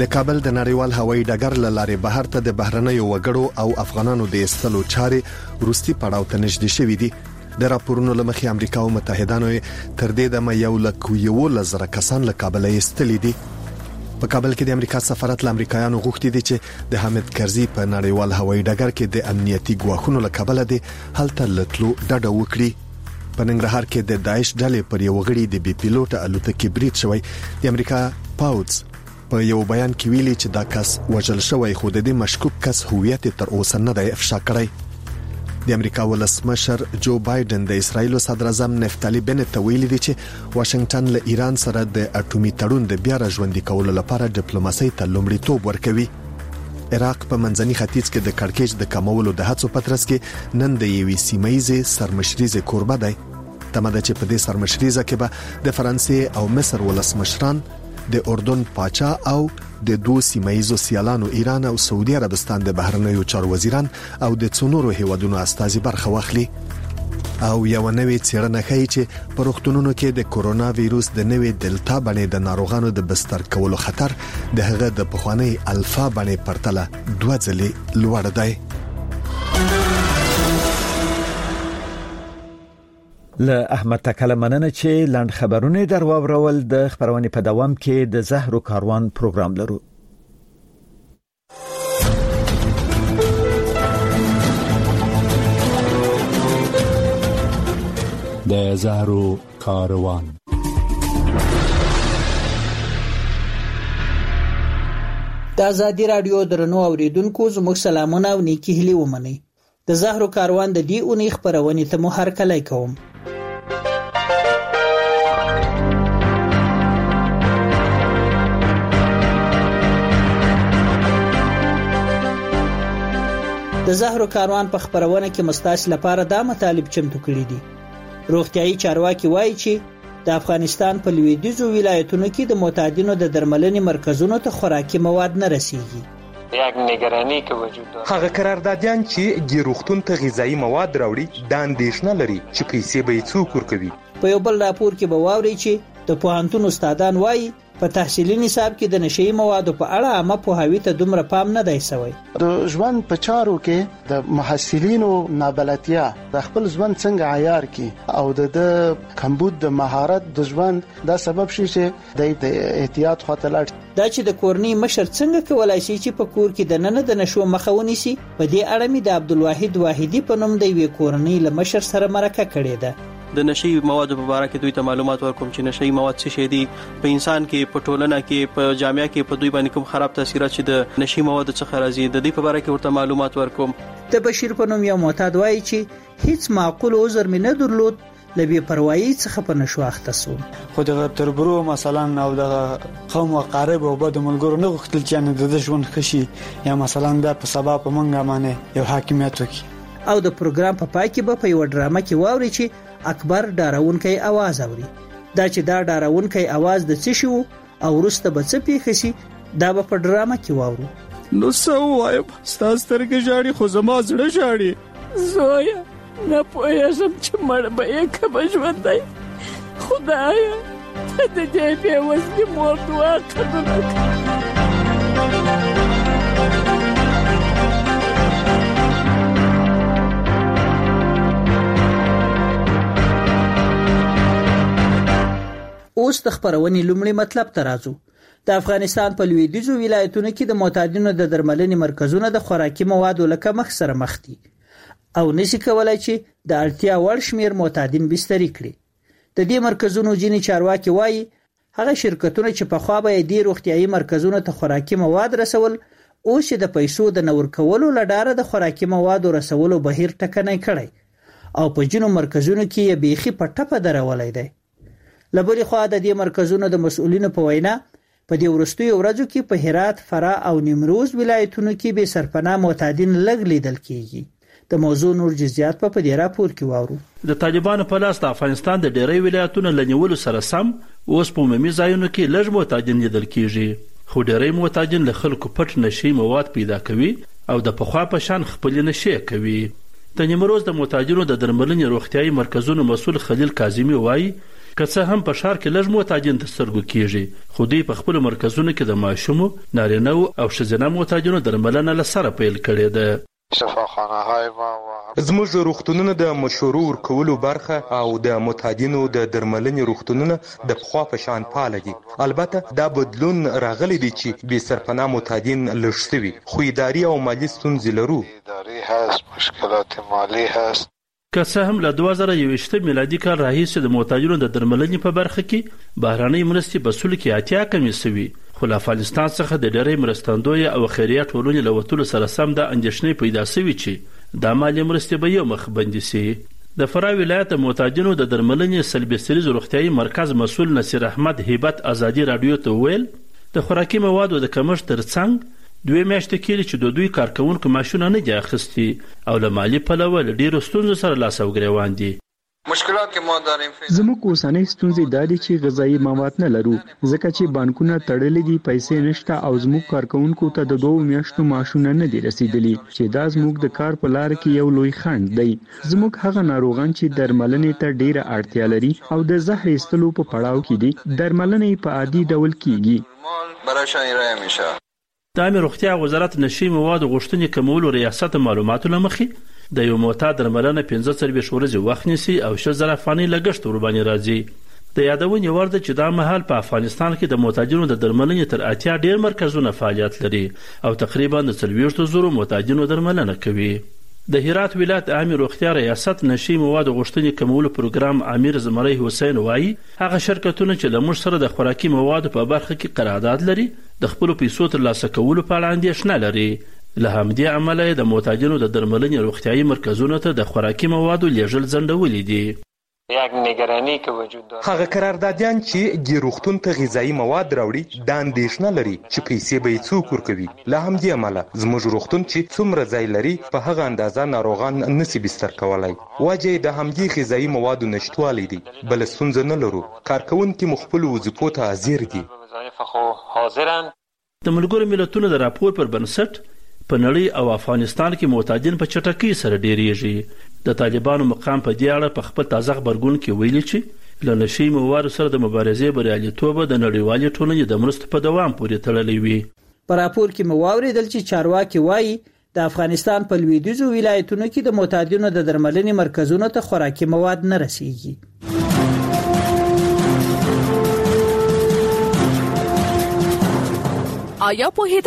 د کابل د نړیوال هوایي ډګر له لارې بهر ته د بهرنیو وګړو او افغانانو د ایستلو چارې وروستي پړاو ته نږدې شوې دي. د راپورونو له مخې امریکا او متحدانو تر دې دمه 1,11,000 کسان له کابل ایستلي دي. په کابل کې د امریکا سفارت له امریکایانو غوښتي دي چې د حامد کرزي په نړیوال هوایي ډګر کې د امنیتي ګواښونو له کبله د هلته لټلو ډډه وکړي. په ننګرهار کې د داعش ډلې پر یو غړي د بي پیلوټ الوتکې برید شوی. د امریکا پاوز په یو بیان کې ویلي چې دا کس وژل شوی، خو د دې مشکوک کس هویت تر اوسه نه دی افشا کړی. د امریکا ولسمشر جو بایدن د اسرایل صدر اعظم نفتالي بنت ویلي دی چې واشنگټن له ایران سره د اټومي تړون د بیا راژوندي کولو لپاره ډیپلوماسي ته لومړیتوب ورکوي. عراق په منځني ختیځ کې د کړکېچ د کمولو د هڅو په ترڅ کې نن د یوې سیمایي سرمشريزه کوربه دی. تمه ده چې په دې سرمشريزه کې به د فرانسې او مصر ولسمشران، د اردن پاچا او د دوه سیمایي سیالانو ایران او سعودي عربستان د بهرنیو چارو وزیران او د څونورو هیوادونو استازي برخه واخلي. او یو نوې څېړنه ښیي چې په روغتونونو کې د کورونا وایروس د نوې دلتا باندې د ناروغانو د بستر کولو خطر د هغه د پخوانی الفا باندې پرتله 2 ځلې لوړ دی. له احمد تکل مننه چې لاند خبرونه درواورول. د خبرونه په دوام کې د زهرو کاروان پروګرام لرو. د زهرو کاروان. د آزادي رادیو درنو اوریدونکو زموږ سلامونه او نیکی هیلې ومنئ. د زهرو کاروان د دې اونۍ خبرونه ته مو هرکلی کوم. د زهرو کاروان په خبرونه کې مستاس لپاره دا مطالب چمتو کړی دي. روغتيایي چارواکي وایي چې د افغانستان په لویدیځو ولایتونو کې د معتادینو د درملنې مرکزونو ته خوراکي مواد نه رسیږي. یک نگرانی که وجود داره. هغه قراردادیان چې ګیروختون ته غذایی مواد راوړي د اندېښنه لري چې پیسې به یې څوک ورکوي. په یو بل راپور کې به واوري چې د پوهنتون استادان وایي په تحصیلي نصاب کې د نشئی موادو په اړه عامه پوهاوی ته دومره پام نه دی شوی. د ژوند په چارو کې د محصلینو نابلدتیا د خپل ژوند څنګه عیار کی او د کمبود د مهارت د ژوند دا سبب شي چې د احتیاط خاطر لاړ. دا چې د کورنۍ مشر څنګه کولای شي چې په کور کې د نن د نشو مخه ونیسي، په دې اړه مې د عبدالواحد واحدی په نوم د یوې کورنۍ له مشر سره مرکه کړې ده. د نشئی موادو په اړه کې دوی ته معلومات ورکوم چې نشئی مواد څه شي دي، په انسان کې، په ټولنه کې، په جامعه کې په دوی باندې کوم خراب تاثیرات چې د نشئی موادو څخه راځي د دې په اړه کې ورته معلومات ورکوم. د بشیر په نوم یو معتاد وایي چې هیڅ معقول عذر مې نه درلود لبي پروايي څخه په نشو اخته سو. خو د تربرو مثلا او د قوم او قارب او بد ملګرو نه غوښتل چې د ژوند خشي یا مثلا د په سبب منګه باندې یو حاکمیت وکي. او د پروګرام په پای کې به په یو ډرامه کې واوري چې اکبر ډارونکي आवाज اوري. دا چې دا ډارونکي आवाज د څه شو او ورسته به څه پیښ شي دا به په ډرامه کې واورو. نو څه وایم، ستاسو سترګې ژاړي خو زما زړه ژاړي. زویا نه پوهېږم چې مړ به یې که به ژوندی. خدایه ته د دې بېوزلي مور دعا قبوله کړه. اوس د خبرونې لومړی مطلب ته راځو. د افغانستان په لویدیځو ولایتونو کې د معتادینو د درملنې مرکزونه د خوراکي موادو له کمښت سره مخ دي او نشي کولای چې د اړتیا وړ شمیر معتادین بستري کړي. د دې مرکزونو ځینې چارواکي وایي هغه شرکتونه چې په خوا به د روغتيایي مرکزونو ته خوراکي مواد رسول اوس د پیسو د نور کولو لپاره د خوراکي موادو رسولو بهیر ټکنی کړي او په جنو مرکزونو کې یې بیخي په ټپه درولای دی. لبري خوا د دې مرکزونو د مسؤلینو په وینا په دې ورستیو ورځو کې په هرات، فراه او نیمروز ولایتونو کې به سرپناه معتادین لږ لیدل کیږي. د موضوع نور جزئیات په دې راپور کې واورو. د طالبانو په لاس د افغانستان د ډېری ولایتونو لنیولو سره سم اوس په عمومي ځایونو کې لږ معتادین لیدل کیږي، خو ډېری معتادین له خلکو پټ نشي مواد پیدا کوي او د پخوا په شان خپل نشي کوي. د نیمروز د معتادینو د درملنې روغتيایي مرکزونو مسؤل خلیل کاظمی وایي که څه هم په ښار کې لږ معتادین تر سترګو کیږي، خو دوی په خپلو مرکزونو کې د ماشومو، نارینه‌و او ښځینه معتادینو درملنه له سره پیل کړې ده. زموږ روغتونونه د مشورو ورکولو برخه او د معتادینو د درملنې روغتونونه د پخوا په شان فعال دي. البته دا بدلون راغلی دی چې بې سرپناه معتادین لږ شوي، خو اداري او مالي ستونزې لرو. که څه هم له 2021 میلادي کال راهیسې د معتادینو د درملنې په برخه کې بهرنۍ مرستې په سلو کې 80 کمې شوي، خو له افغانستان څخه د ډېرې مرستندویه او خیریه ټولنې له وتلو سره سم د اندېښنې پیدا شوي چې دا مالي مرستې به یو مخ بندي شي. د فراه ولایت د معتادینو د درملنې سلبستریز روغتیایي مرکز مسؤل نصیر احمد هیبت ازادي راډیو ته وویل د خوراکي موادو د کمښت ترڅنګ 2 میاشتې کېږي چې د دوی کارکوونکو معاشونه نه دي اخیستي او له مالي پلوه له ډېرو ستونزو سره لاس او ګرېوان دي. زموږ اوسنۍ ستونزې دا دي چې غذایي مواد نه لرو، ځکه چې بانکونه تړلي دي، پیسې نشته او زموږ کارکوونکو ته د 2 میاشتو معاشونه نه دي رسیدلي، چې دا زموږ د کار په لار کې یو لوی خنډ دی. زموږ هغه ناروغان چې درملنې ته ډیره اړتیا لري او د زهر ایستلو په پړاو کې دي، درملنې په عادي ډول کیږي. د عامه روغتیا وزارت نشي مواد غوښتنې کمولو ریاست معلوماتو له مخې د یو معتاد درملنه 45 ورځې وخت نیسي او 6000 افغانۍ لګښت ورباندې راځي. د یادونې وړ ده چې دا مهال په افغانستان کې د معتادینو د درملنې تر 80 ډیر مرکزونه فعالیت لري او تقریبا د 40,000 معتادینو درملنه کوي. د هرات ولایت عامه روغتیا ریاست نشي مواد غوښتنې کمولو پروګرام امیر زمری حسین وایي هغه شرکتونه چې له موږ سره د خوراکي موادو په برخه کې قرارداد لري د خپلو پیسو ترلاسه کولو په اړه اندېښنه لري. له همدې امله د معتادینو د درملنې روغتیایي مرکزونو ته د خوراکي موادو لیږل ځنډولي دي. یک نگرانی که وجود داره. هغه قراردادیان چې ګیروختون ته غذایی مواد راوړي دا اندېښنه لري چې پیسې به یې څوک ورکوي. له همدې امله زموږ روغتون چې څومره ځای لري په هغه اندازه ناروغان نشي بستر کولی. وجه د همدې غذایی موادو نشتوالی دی. بله ستونزه نه لرو. کارکوونکي مو خپلو وظیفو ته حاضر دي. د ملګرو ملتونو د راپور پر بنسټ په نړۍ او افغانستان کې معتادین په چټکۍ سره ډیریږي. د طالبانو مقام په دې اړه په خپل تازه خبرګون کې ویلي چې له نشي موادو سره د مبارزې بریالیتوب د نړیوالې ټولنې د مرستو په دوام پورې تړلی وي. په راپور کې مو واوریدل چې چارواکي وایي د افغانستان په لویدیځو ولایتونو کې د معتادینو د درملنې مرکزونو ته خوراکي مواد نه رسیږي. آیا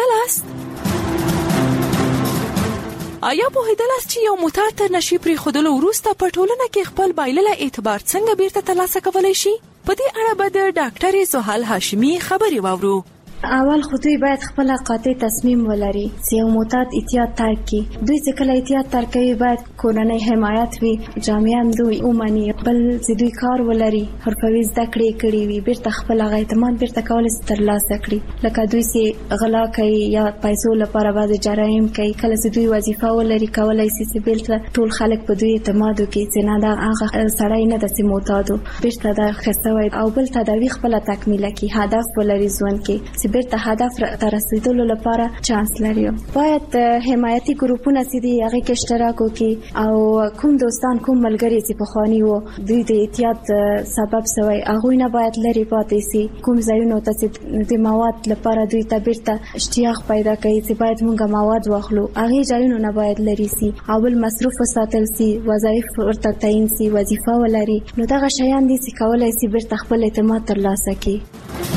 پوهیدلاست چې یو معتاد تر نشي پرېښودلو وروسته په ټولنه کې خپل بایللی اعتبار څنګه بیرته ترلاسه کولی شي؟ په دې اړه به د ډاکټرې زحل هاشمي خبرې واورو. اول خو دوی باید خپل قاطع تصمیم ولري چې یو معتاد احتیاط ترک کړي. دوی چې کله احتیاط ترک کوي باید کورنۍ حمایت وي، جامعه هم دوی ومني، بل چې دوی کار ولري، حرفوي زده کړې کړي وي، بیرته خپل هغه اعتماد بیرته کولی شي ترلاسه کړي. لکه دوی چې غلا کوي یا پیسو لپاره بعضې جرایم کوي، کله چې دوی وظیفه ولري کولی شي چې بیرته ټول خلک په دوی اعتماد وکړي چې نه دا هغه سړی نه ده چې معتاد و، بیرته دا ښه شوی او بل تداوي خپله تکمیله کړي، هدف ولري ژوند کې چې بیرته هدف ته رسیدلو لپاره چانس لري. باید حمایتي ګروپونه چې دي هغه کې اشتراک وکړي او کوم دوستان کوم ملګري چې پخواني وو دوی د احتیاط سبب شوی هغوی نه باید لرې پاتې شي. کوم ځایونو ته چې د مواد لپاره دوی ته بیرته اشتیاق پیدا کوي چې باید موږ مواد واخلو هغې ځایونو نه باید لرې شي او بل مصروف وساتل شي، وظایف ورته تعیین شي، وظیفه ولري. نو دغه شیان دي چې کولی شي بیرته خپل اعتماد ترلاسه کړي.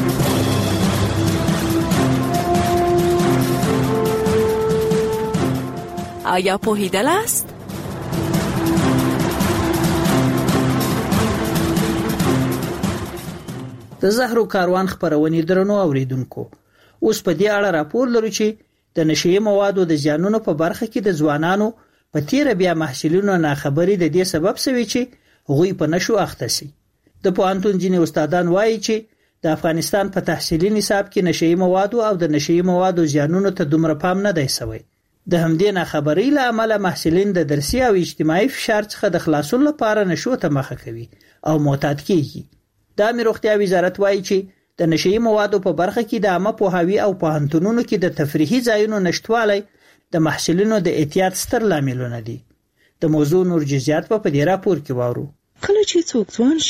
آیا پوهیدلاست؟ د زهرو کاروان خبرونې درنو اوریدونکو، اوس په دې اړه راپور لرو چې د نشي موادو د زیانونو په برخه کې د ځوانانو په تیر بیا محصلینو ناخبري د دې سبب شوی چې غوی په نشو اخته سي. د پوهنتون ځینې استادان وایي چې د افغانستان په تحصیلي نصاب کې نشي موادو او د نشي موادو زیانونو ته دومره پام نه دی شوی. د همدې ناخبرۍ له امله محصلین د درسي او اجتماعي فشار څخه د خلاصون لپاره نشو ته مخه کوي او معتاد کیږي. د عامه روغتیا وزارت وایي چې د نشي موادو په برخه کې د عامه پوهاوي او پوهنتونونو کې د تفریحي ځایونو نشټوالی د محصلینو د احتیاط ستر لاملونه دي. د موضوع نور جزئیات په دې راپور کې واورو. کله چې څوک ځوان شي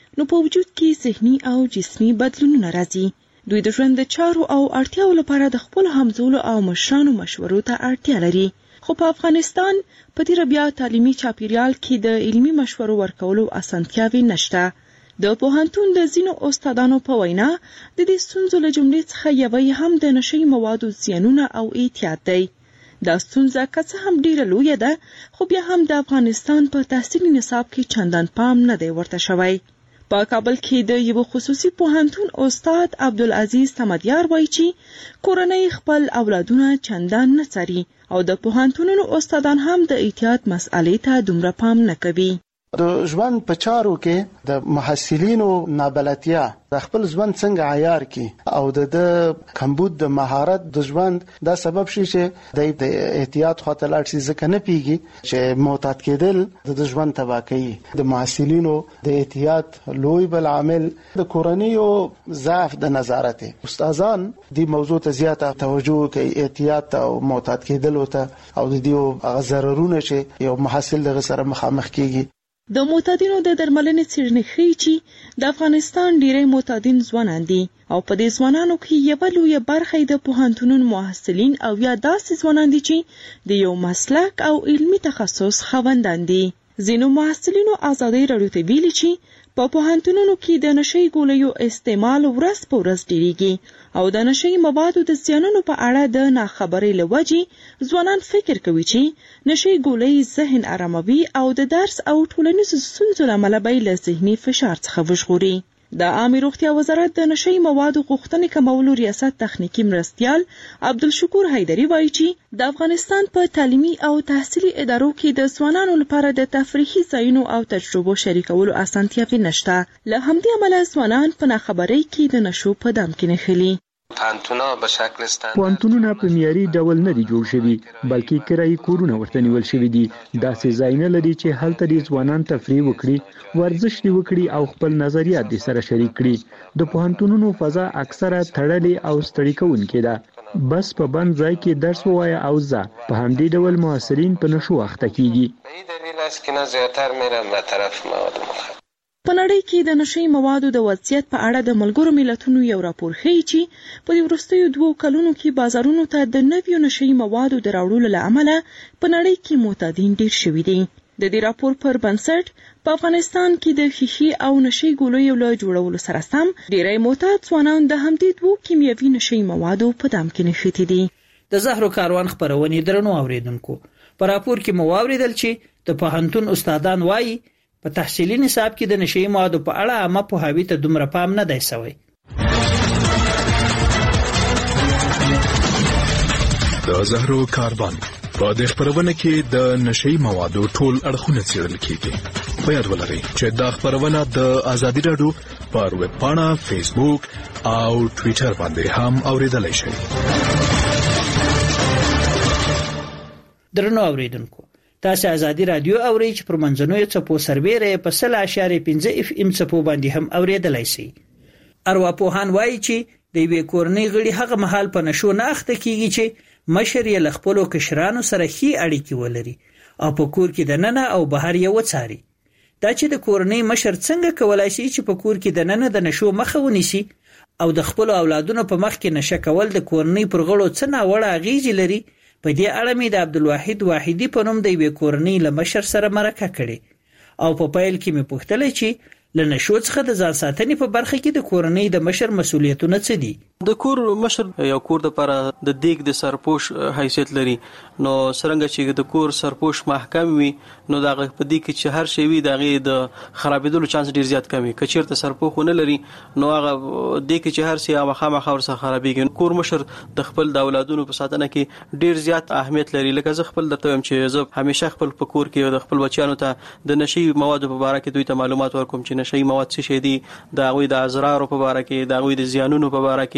نو په وجود کې ذهني او جسمي بدلونونه راځي. دوی د ژوند د چارو او اړتیاو لپاره د خپل همزولو او مشرانو مشورو ته اړتیا لري. خو په افغانستان په تیر بیا تعلیمي چاپیریال کې د علمي مشورو ورکولو اسانتیاوې نشته. د پوهنتون د ځینو استادانو په وینا د دې ستونزو له جملې څخه یوه هم د نشي موادو زیانونه او احتیاط دی. دا ستونزه که څه هم ډیره لویه ده، خو بیا هم د افغانستان په تحصیلي نصاب کې چندان پام نه دی ورته شوی. په کابل کې د یو خصوصي پوهنتون استاد عبدالعزیز سمدیار وایي چې کورنۍ خپل اولادونه چندان نه څاري او د پوهنتونونو استادان هم د احتیاط مسئلې ته دومره پام نه کوي. د ژوند په چارو کې د محصلینو نابلدتیا د خپل ژوند څنګه عیار کی او د کمبود د مهارت د ژوند دا سبب شي چې د احتیاط خاطر لاړ شي، ځکه نه پیږي چې معتاد کېدل د ژوند تباہ کوي. د محصلینو د احتیاط لوی بل عامل د کورنیو ضعف د نظارت. استادان د موضوع ته زیاته توجه کوي، احتیاط او معتاد کېدل او د دې ضررونه چې یو محصل دغه سره مخامخ کیږي. د معتادینو د درملنې څېړنې ښیي چې د افغانستان ډیری معتادین ځوانان دي او په دې ځوانانو کې یوه لویه برخه د پوهنتونونو محصلین او یا داسې ځوانان دي چې د یو مسلک او علمي تخصص خاوندان دي. ځینو محصلینو ازادۍ راډیو ته ویلي چې په پوهنتونونو کې د نشي ګولیو استعمال ورځ په ورځ ډیریږي او د نشي موادو د زیانونو په اړه د ناخبرۍ له وجې ځوانان فکر کوي چې نشي ګولۍ ذهن آراموي او د درس او ټولنیزو ستونزو له امله به له ذهني فشار څخه وژغوري. د عامه روغتیا وزارت د نشي موادو غوښتنې کمولو ریاست تخنیکی مرستیال عبدالشکور حیدری وایي چې د افغانستان په تعلیمي او تحصیلي ادارو کې د ځوانانو لپاره د تفریحي ځایونو او تجربو شریکولو اسانتیاوې نشته. له همدې امله ځوانان په ناخبرۍ کې د نشو په دام کې نښلي. پوهنتونونه په معیاري ډول نه دي جوړ شوي، بلکې کرایي کورونه ورته نیول شوي دي. داسې ځایونه لري چې هلته دې ځوانان تفریح وکړي، ورزش دې وکړي او خپل نظریات دې سره شریک کړي. د پوهنتونونو فضا اکثره تړلې او ستړي کوونکې ده. بس په بند ځای کې درس ووایه او ځه. په همدې ډول محصلین په نشو اخته کیږي. په نړۍ کې د نشي موادو د وضعیت په اړه د ملګرو ملتونو یو راپور ښیي چې په وروستیو 2 کلونو کې بازارونو ته د نویو نشي موادو د راوړلو له امله په نړۍ کې معتادین ډیر شوي دي. د دې راپور پر بنسټ په افغانستان کې د شیشې او نشي ګولیو له جوړولو سره سم ډیری معتاد ځوانان د همدې 2 کیمیاوي نشي موادو په دام کې نښتي دي. د زهرو کاروان خبرونه درنو اوریدونکو، په راپور کې مو واوریدل چې د پوهنتون استادان وایي په تحصیلي نصاب کې د نشي موادو په اړه عامه پوهاوی ته دومره پام نه دی شوی. د زهرو کاروان په دې خبرونه کې د نشي موادو ټول اړخونه څېړل کیږي. په یاد ولرئ چې دا خبرونه د ازادي راډیو پر ویب پاڼه، فیسبوک او ټوئیټر باندې هم اوریدلای شئ. درنو اوریدونکو، تاسو ازادي رادیو اورئ چې پر منځنوي چپو سربېره په 0.5 اف ام چپو باندې هم اوریدلای شئ. ارواپوهان وایي چې د یوې کورنۍ غړي هغه مهال په نشو نه اخته کیږي چې مشر یې له خپلو کشرانو سره ښې اړیکې ولري او په کور کې دننه او بهر یې وڅاري. دا چې د کورنۍ مشر څنګه کولای شي چې په کور کې دننه د نشو مخه ونیسي او د خپل اولادونو په مخ کې نشه کول د کورنۍ پر غړو څه ناوړه اغیزې لري. په دې اړه مې د عبدالواحد واحدی په نوم د یوې کورنۍ له مشر سره مرکه کړې او په پیل کې مې پوښتل چې له نشو څخه د ځان ساتنې په برخه کې د کورنۍ د مشر مسولیتونه څه دي. د کور مشر یو کور د لپاره د دیګ د سرپوش حیثیت لري، نو څنګه چې د کور سرپوش محکم وي نو دا په دې کې چې هر شی وي دغه د خرابېدلو چانس ډیر زیات کمی. کچیر ته سرپوخ نه لري نو هغه دې کې چې هر شی مخامخ اور سره خرابېږي. کور مشر د خپل د اولادونو په ساتنه کې ډیر زیات اهمیت لري. لکه زه خپل درته وایم چې زه همیشه خپل په کور کې د خپل بچیانو ته د نشي موادو په اړه کې دوی ته معلومات ورکوم چې نشي مواد څه شي دي، د غوي د ازرارو په اړه کې، د غوي د زیانونو په اړه کې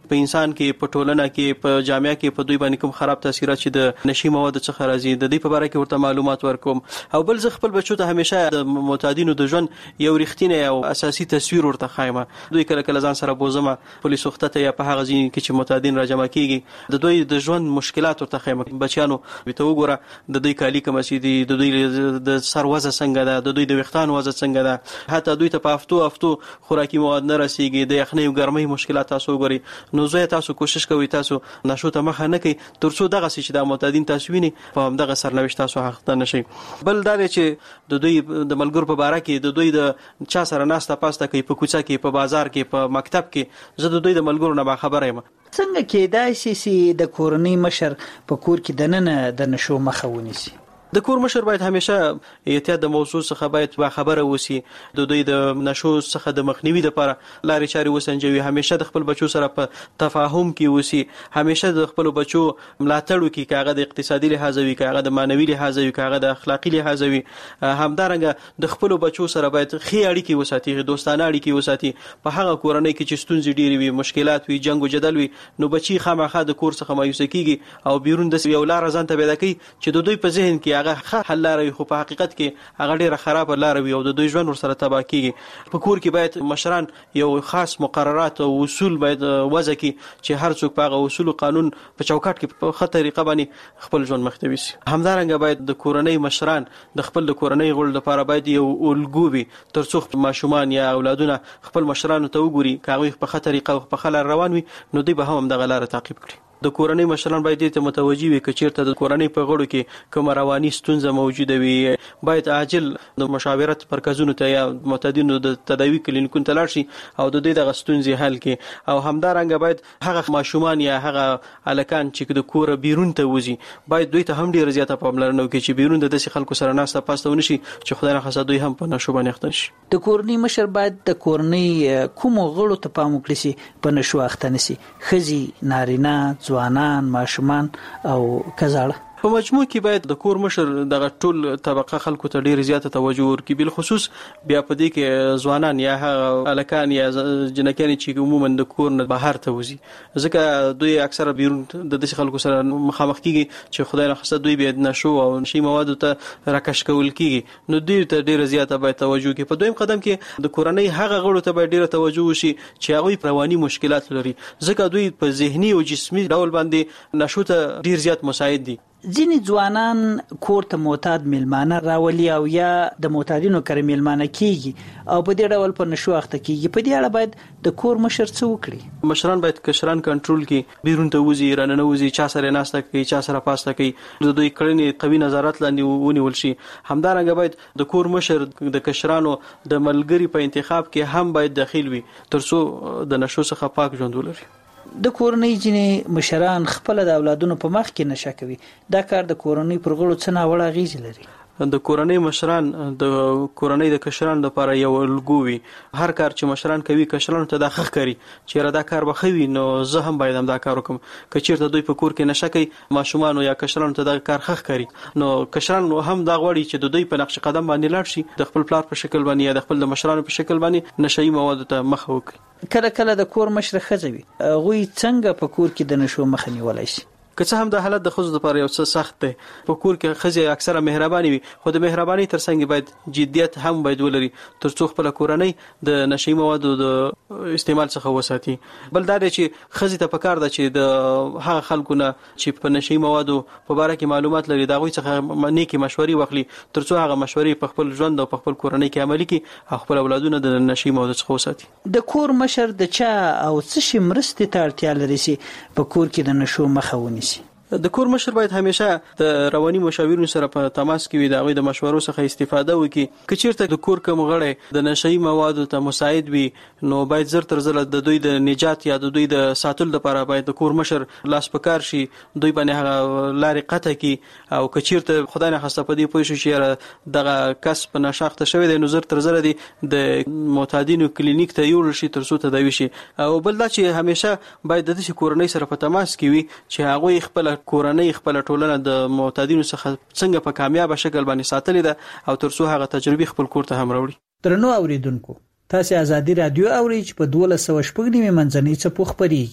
په انسان کې په ټولنه کې په جامعه کې په دوی باندې کوم خراب تاثیرات چې د نشي مواد څخه راځي د دې په اړه کې ورته معلومات ورکوم او بل زه خپل بچو ته همیشه د معتادینو د ژوند یو رښتینی او اساسي تصویر ورته خایم. دوی کله کله ځان سره بوزمه پولیس وخته یا په هغه ځای کې چې معتادین راجمع کیږي د دوی د ژوند مشکلات ورته خایم. بچیانو ته وګوره د دوی کالی کوم سي دي د دوی د سر وزه څنګه ده د دوی د وختان وزه څنګه ده حتی دوی ته په هفتو خوراکي مواد نه رسیږي د یخنۍ او ګرمۍ مشکلات تاسو وګورئ. نو زه تاسو کوشش کوئ تاسو نشو ته مخه نه کوي ترڅو دغه چې د معتادین تاسو ویني په همدغه سرنوشت تاسو حق نشي. بل دا چې د دوی د ملګرو په باره کې د دوی د چا سره ناسته پاسته کوي په کوڅه کې په بازار کې په مکتب کې زه د دوی د ملګرو نه خبره یم. څنګه کېدای شي چې د کورنۍ مشر په کور کې دننه د نشو مخه ونیسي؟ د کور مشر باید همیشه احتیاط د موضوع څخه باید با خبره وسی د دوی د نشو څخه د مخنیوي لپاره لارې چارې وسنجوي. همیشه د خپل بچو سره په تفاهم کې وسی همیشه د خپل بچو ملاتړ وکړي کاغه د اقتصادي لحاظ وي کاغه د مانوي لحاظ وي کاغه د اخلاقی لحاظ وي. همدارنګه د خپل بچو سره باید خې اړیکې وساتي دوستانه اړیکې وساتي. په هغه کورنۍ کې چې ستونزې ډېرې وي مشکلات وي جنگ او جدل وي نو بچي خامخا د کور څخه مایوس کیږي او بیرون د یو لار ځان ته پیدا کوي چې د دوی په ذهن کې هغه حل لاري خو په حقیقت کې هغه ډیره خراب لار وي او د دوی ژوند ورسره تباہ کیږي. په کور کې باید مشران یو خاص مقررات او اصول باید وضع کړي چې هر څوک په هغه اصول او قانون په چوکاټ کې په خطر طریقه باندې خپل ژوند مخ ته ویسي. همدارنګه باید د کورنۍ مشران د خپل د کورنۍ غړو لپاره باید یو الګو وي ترڅو ماشومان یا اولادونه خپل مشرانو ته وګوري کاوی په خطر طریقه په خلل روان وي نو دوی به هم دغه لار تعقیب کړي. د کورنۍ مشران باید دې ته متوجي وي چې چیرته د کورنۍ په غړو کې کوم رواني ستونزه موجوده وي باید عاجل د مشاورت مرکزونو ته یا معتادینو د تداوی کلینیکونو ته لاړ شي او د دې د ستونزې حل کړي. او همدارنګه باید هغه ماشومان یا هغه الکان چې د کور بیرون ته وځي باید دوی ته هم ډیره زیاته پاملرنه وکړي چې بیرون د داسې خلکو سره ناسته پاسته ونشي چې خدای نه خاصه دوی هم په نشو باندې اخته شي. د کورنۍ مشر باید د کورنۍ کوم غړو ته پام وکړي چې په نشو اخته نشي ښځې نارینه ځوانان ماشومان او کزاړه. په مجموع کې باید د کور مشر دغه ټول طبقه خلکو ته ډیر زیاته توجه ورکړي بل خصوص بیا په دې کې ځوانان یا الکان یا جنکان چې عموما د کور نه بهر ته وځي ځکه دوی اکثره بیرون د دې خلکو سره مخامخ کیږي چې خدای نه خاصه دوی به نشو او شی مواد ته راکش کول کیږي نو دوی ته ډیر زیاته باید توجه وکړي. په دویم قدم کې د کورنۍ هغه غړو ته باید ډیر توجه وشي چې هغه رواني مشکلات لري ځکه دوی په ذهني او جسمي ډول باندې نشو ته ډیر زیات مساعد دي. ځینې ځوانان کور ته معتاد میلمانه راولي او یا د معتادینو کر میلمانه کیږي او په دې ډول په نشو اخته کیږي. په دې اړه باید د کور مشر څه وکړي؟ مشران باید کشران کنټرول کړي بیرون ته وځي رانه وځي چا سره ناسته کوي چا سره پاسته کوي د دوی کړنې قوي نظارت لاندې ونیول شي. همدارنګه باید د کور مشر د کشرانو د ملګری په انتخاب کې هم باید داخل وي ترڅو د نشو څخه پاک ژوند ولري. د کورنۍ ځینې مشران خپل د اولادونو په مخ کې نشه کوي دا کار د کورنۍ پر غړو څه ناوړه اغیزې لري؟ د کورنۍ مشران د کورنۍ د کشرانو لپاره یو الګو وي هر کار چې مشران کوي کشرانو ته دا ښه کوي چې را دا کار به خوي نو زه هم باید هم دا کار وکم. که چیرته دوی په کور کې نشه کوي ماشومان یا کشرانو ته دا کار ښه کوي نو کشران هم دا غواړي چې د دوی په نقش قدم باندې لاړ شي د خپل پلار په شکل باندې یا د خپل مشرانو په شکل باندې نشئی مواد ته مخ وکړي. کله کله د کور مشر خځوي غوي څنګه په کور کې د نشو مخ نیولای شي؟ که څه هم د حالت د خزو لپاره یو څه سخت دی په کور کې خزې اکثره مهرباني وي خو د مهرباني ترڅنګ باید جدیت هم باید ولري ترڅو خپل کورنۍ د نشئی موادو د استعمال څخه وساتي. بل دا دی چې خزې ته پکار ده چې د هغه خلکو نه چې په نشئی موادو په اړه کې معلومات لري دا غوي څخه نیکی مشورې واخلي ترڅو هغه مشورې په خپل ژوند او په خپل کورنۍ کې عملي کړي او خپل اولادونه د نشئی موادو څخه وساتي. د کور مشر د چا او څه شي مرستې ته اړتیا لري چې په کور کې د نشو مخه ونیسي؟ د کور مشر باید همیشه د رواني مشاورینو سره په تماس کې وي دا غوي د مشورو څخه استفاده وکړي. که چیرته د کور کوم غړی د نشئی موادو ته مساعد وي نو باید زر تر زر د دوی د نجات یا د دوی د ساتل لپاره باید د کور مشر لاس پکار شي دوی باندې هغه لارې قطع کړي او که چیرته خدای نه خاصه په دې پوه شي چې دغه کس په نشاخته شوی دی نو زر تر زر دی د معتادینو کلینیک ته یوړل شي ترڅو تداوی شي. او بل دا چې همیشه باید د دې کورنۍ سره په تماس کې وي چې هغه خپل کورنۍ خپل ټولنه د معتادینو څخه څنګه په کامیاب شکل باندې ساتلې ده او ترڅو هغه تجربه خپل کور ته هم راوړي. درنو اوریدونکو تاسو ازادي رادیو اورئ چې په 1290 منځنۍ څپو خبريږي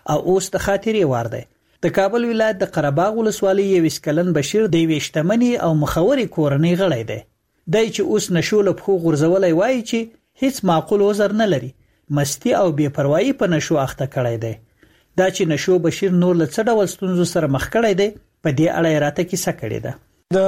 او اوس د خاطرې وار دی. د کابل ولایت د قرهباغ ولسوالۍ 21 کلن بشیر د وشتمنی او مخوري کورنۍ غړی دی. دای چې اوس نشو له خو غرزولای وای چې هیڅ معقول عذر نه لري، مستی او بے پروايي په نشو اخته کړی دی. دا چې نشو بشیر نور له څه ډول ستونزو سره مخ کړی دی په دې اړه راته کیسه کړې ده.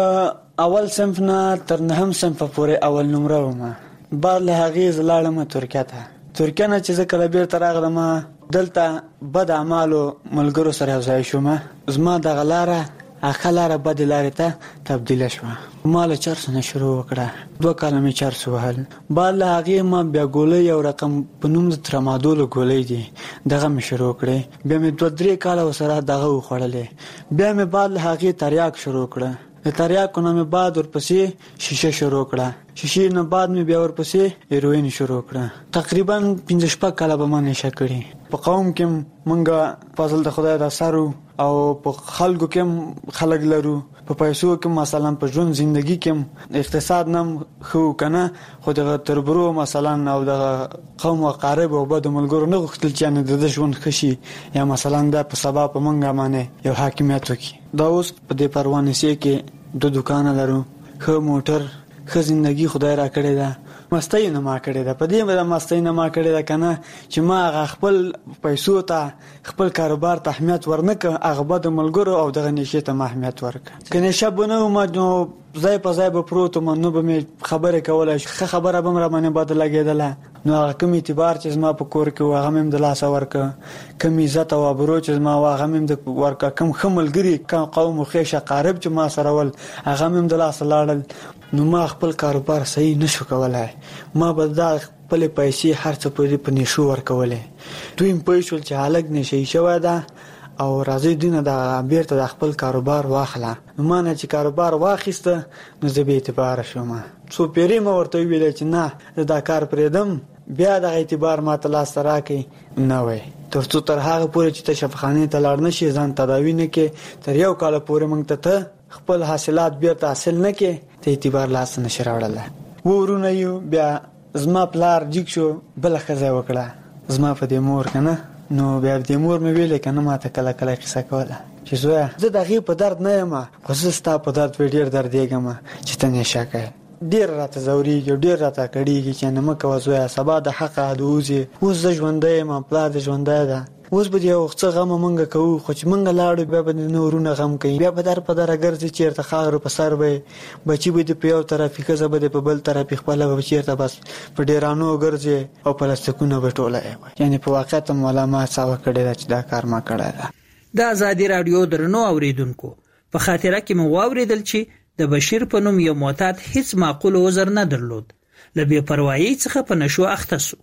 د اول صنف نه تر نهم صنف پورې اول نمره ومه، بعد له هغې زه لاړم ترکیه ته. ترکیه نه چې زه کله بیرته راغلم دلته بد اعمالو ملګرو سره یو ځای شوم. زما دغه لاره هغه لاره بدې لارې ته تبدیله شوه. ما له چرس نه شروع وکړه، 2 کاله مې چرس وهل. بعد له هغې ما بیا ګولۍ یو رقم په نوم د ترامادول ګولۍ دي دغه مې شروع کړې. بیا مې 2-3 کاله ورسره دغه وخوړلې. بیا مې بعد له هغې تریاک شروع کړه. د تریاکو نه مې بعد ورپسې شیشه شروع کړه. شیشې نه بعد مې بیا ورپسې هیروین شروع کړه. تقریبا 15 کاله به ما نشه کړي. په قوم کې مونږ فضل د خدای د اثر او په خلکو کې خلک لرو، په پیسو کې مثلا په ژوند ژوندۍ کې اقتصاد نم خو کنه، خو د تربرو مثلا او د قوم او قارب او بد ملګرو نه غوښتل چې د ژوند خشي یا مثلا د په سبا په منګه باندې یو حاکمیت وکي. دا اوس په دې پروانه سي کې 2 دکان لرو، خو موټر، خو ژوندۍ خدای را کړی ده. مستی نه ما کړی ده، په دې باندې مستی نه ما کړی ده کنه چې ما خپل پیسو ته خپل کاروبار ته اهمیت ورنکه، هغه بد ملګرو او دغه نشه ته اهمیت ورکړه. کنه شبونه ما نو ځای په ځای به پروت ما نو به خبره کوله، خبره به مر باندې بد لګیدله. نو هغه کوم اعتبار چې ما په کور کې هغه مم د لاس ورکه، کوم عزت او ابرو چې ما هغه مم د ورکه، کوم خملګری کوم قوم او خیشه قارب چې ما سره ول هغه مم د لاس لاړل. نو ما خپل کاروبار صحیح نشو کولای. ما به دا خپل پیسې هر څه په نشو ورکولې. دوی په شول چې حالک نشي شوی دا او راځي دینه د بیرته د خپل کاروبار واخله. نو ما نه چې کاروبار واخیسته نو زه به اعتبار شوم. څو پیری ما ورته ویل چې نه دا کار پرېدم، بیا د اعتبار ما ته لاس راکې نه وای. ترڅو تر هغه پورې چې ته شفاخانه ته لاړ نشي ځان تداوی نه کې، تر یو کال پورې مونږ ته خپل حاصلات بیرته حاصل نه کې ته اعتبار لاس نه شراوړل. ورونه یو بیا زما پلار جګ شو، بل خزه وکړه زما په دې مور کنه. نو بیا دې مور مې ویل کنه ما ته کله کله قصه کوله چې زویا زه دغه په درد نه یم، خو زه ستا په درد ډیر دردېږم چې ته نشه کوې. ډیر راته زوريږي، ډیر راته کړيږي چې نه مکه وزویا سبا د حق ادوزي. اوس د ژوندې ما پلار د ژوندې ده، اوس به یو څه غم مونږ کوو، خو چې مونږ لاړو بیا به نورونه غم کوي. بیا به در په در ګرځي چیرته خاور په سر به بچي به په یو طرف کې زبه په بل طرف خپل به چیرته بس په ډیرانو ګرځي او پلاستیکونه به ټوله یعنی په واقعیت مولا ما څاو کړی چې دا کار ما کړی ده. د ازادي رادیو درنو اوریدونکو په خاطره کې مو واوریدل چې د بشیر په نوم یو معتاد هیڅ معقول عذر نه درلود، ل بے پروايي څخه په نشو اخته سو.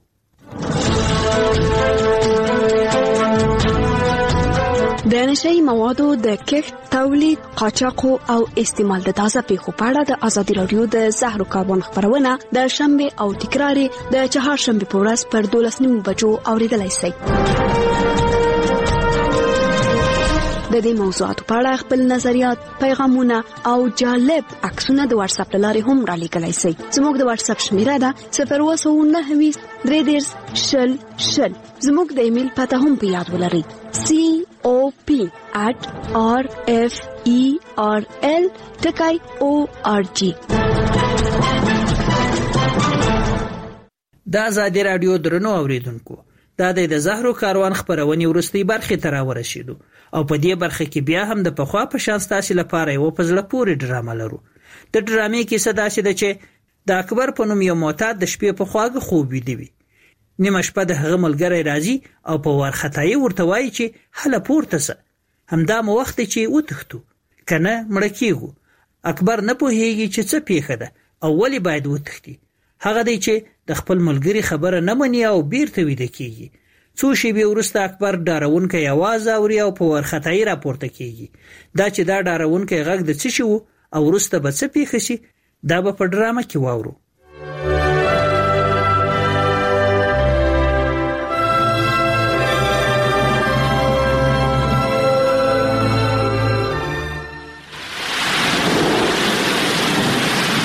د نشئی موادو د کښت، تولید، قاچاق او استعمال د تازه پیښو په اړه د ازادي رادیو د زهر کاربن خبرونه د شنبه او تکرار د چهارشنبه په ورځ پر 12:30 بجو اوریدلای شئ. د دې موضوعاتو په اړه خپل نظریات، پیغامونه او جالب عکسونه د واتس اپ لارې هم را لیږلای شئ. زموږ د واتس اپ شمیره ده 029 3 0 زموږ د ایمیل پته هم په یاد ولرئ cop@referl.org. د ازادي رادیو درنو اوریدونکو دا د زهرو کاروان خبرونه ورستي برخه تر ورسېدو او په دې برخه کې بیا هم د پخوا په شان ستاسو لپاره یو پزړه پورې ډرامه لرو. د ډرامې کې صدا شي د چې د اکبر په نوم یو معتاد د شپې په خواږه خوب ویدوي. نیمه شپه د هغه ملګری راځي او په ورختای ورته وایي چې هله پورته سه، همدا مو وخت چې وتښتو کنه مړ کیږو. اکبر نه پوهیږي چې څه پیښه ده او ولی باید وتښتي. هغه دی چې د خپل ملګری خبره نه مني او بیرته ویده کیږي. څو شیبې وروسته اکبر ډارونکی आवाज اوري او په ورختای راپورته کیږي. دا چې دا ډارونکی غږ د څه شو او وروسته به څه پیښ شي دا به په ډرامه کې واورو.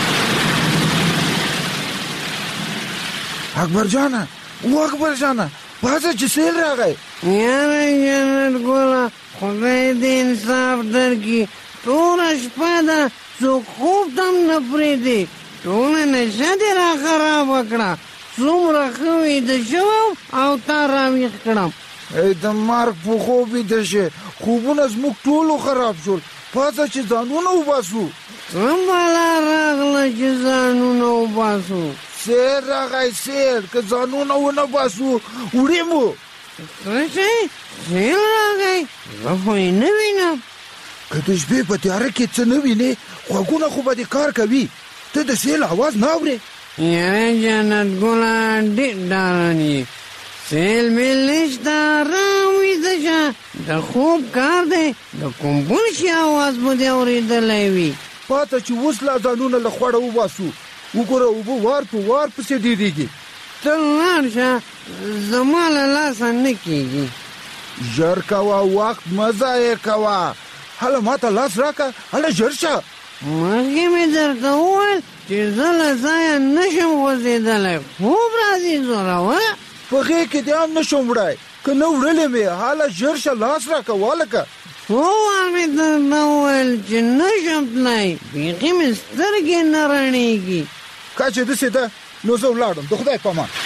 اکبر جانا پاسه چې سیل راغی. یاره جنت ګله خدای دې انصاف درکړي. ټوله شپه ده څوک خوب ته هم نه پرېږدي. ټوله نشه دې را خرابه کړه. څومره ښه ویده شوم او تا راویښ کړم. ای د مرګ په خوب ویده شې. خوبونه زموږ ټولو خراب شول. پاسه چې ځانونه وباسو. څه بلا راغله چې ځانونه وباسو؟ سیل راغی سیل. که ځانونه ونه باسو وړې مو. څه شی؟ سیل راغی؟ زه خو یې نه وینم. که د شپې په تیاره کې څه نه وینې غوږونه خو به دې کار کوي. ته د سیل اواز نه اورې؟ یاره جنت ګله ډېر ډارن یې. سیل میل نشته، ارام ویده شه. د خوب کار دی، د کوم بل شي اواز به دې اورېدلی وي. پاته چې اوس لا ځانونه له خوړه وباسو. وګوره اوبه وار په وار پسې ډېرېږي. ته لاړ شه، زما له لاسه نه کېږي. ژر کوه، وخت مه ضایع کوه. هله ما ته لاس راکړه، هله ژر شه. مخکې مې درته وویل چې زه له ځایه نه شم غورځېدلی. خوب راځي زوروره. په غېږ کې دې هم نه شم وړی. که نه وړلې مې هله ژر شه لاس راکړه والکه. څو وار مې درته وویل چې نه شم تللی. بیخي مې سترګې نه رڼېږي. که چې داسې ده نو زه ولاړم. د خدای په امان.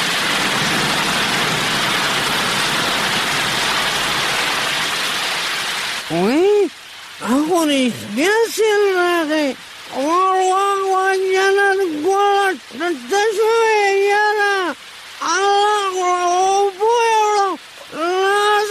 وایي هغو رښتیا سیل راغی. واه جنت ګله ته شوې یاره. الله اوبه یې وړم. لاس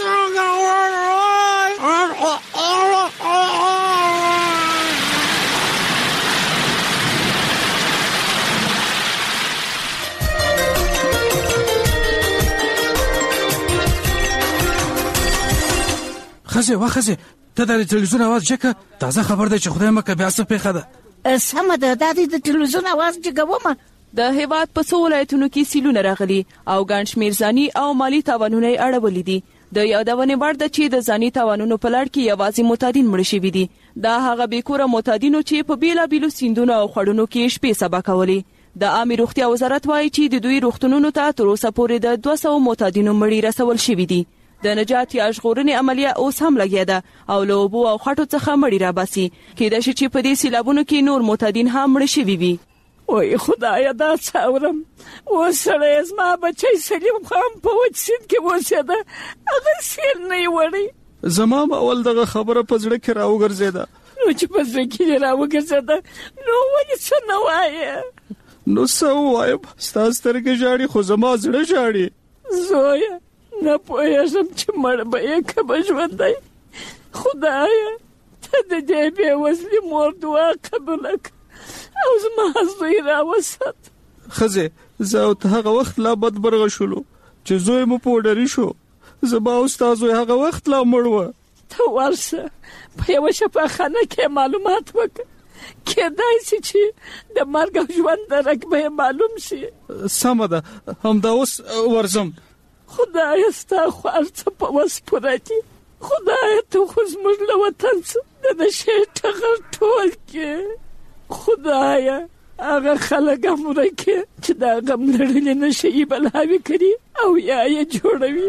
خزه ته د تلویزیون आवाज جګه. تازه خبر ده چې خدای مکه بیا څه پیښه ده. سمه ده، دا د تلویزیون आवाज جګومه. د هیواد په څو ولایتونو کې سیلونه راغلي او ګڼ شمېر ځاني او مالی تاوانونه یې اړولي دي. د یادونې وړ ده چې د ځاني تاوانونو په لړ کې یوازې معتادین مړه شوي دي. دا هغه بېکوره معتادینو چې په بیلابېلو سیندونو او خړونو کې شپې سبا کولې. د عامې روغتیا وزارت وایي چې د دوی روغتونونو ته تر اوسه پورې د 200 معتادینو مړي رسول شوي دي. د نجات یا ژغورنې عملیه اوس هم لګیا ده او له اوبو او خټو څخه مړي راباسي. کېدای شي چې په دې سیلابونو کې نور معتادین هم مړه شوي وي. وای خدایا دا څاورم. وسړی زما بچی سلیم خان په وچ سیند کې اوسېده. هغه سیل نه یې وړی. زما اول دغه خبره په زړه کې راوګرځېده. نو چې په زړه کې راوګرځېده نو ولې څه نه وایې؟ نو څه ووایم؟ ستا سترګې ژاړي خو زما زړه ژاړي. زویه نه پوهېږم چې مړ به یې که به ژوندی. خدایه ته د دې بېوزلې مور دعا قبوله کړه او زما زوی راوسات. ښځې زه او ته هغه وخت لا بدبرغه شولو چې زوی مو پوډري شو. زما او ستا زوی هغه وخت لا مړ و. ته ورشه په یوه شفاخانه کې معلومات وکړه. کېدای شي چې د مرګ او ژوند درک به معلوم شي. سمه ده همدا اوس ورځم. خدایه ستا خو هر څه په وس پوره دي. خدایه ته خو زموږ له وطن څخه د نشې ټغر ټول کې. خدایه هغه خلک هم ورکې چې دا غم لړلې نشې یې بلاوي کړي او یا یې جوړوي.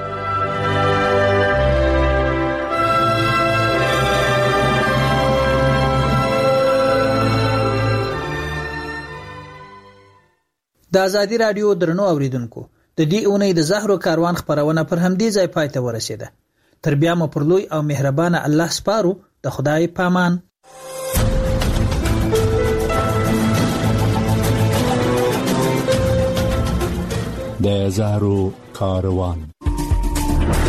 د ازادي رادیو درنو اوریدونکو د دې اونۍ د زهرو کاروان خبرونه پر همدې ځای پای ته ورسېده. تر بیا مو پر لوی او مهربانه الله سپارو. د خدای پامان. د زهرو کاروان.